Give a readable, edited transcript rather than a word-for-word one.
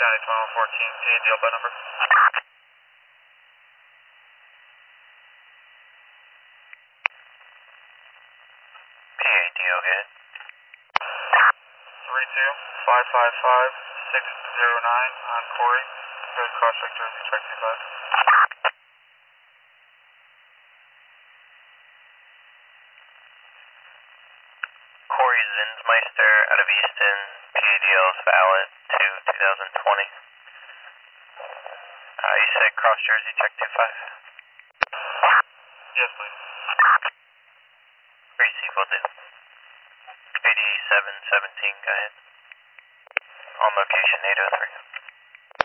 County 2114, PADL by number. PADL, good. 32555-609 on Corey. Good cross check Jersey, check 25. Corey Zinsmeister out of Easton, PADL is valid to 2020. You said cross Jersey, check 25. Yes, please. Receive will do. 8717, go ahead. On location 803.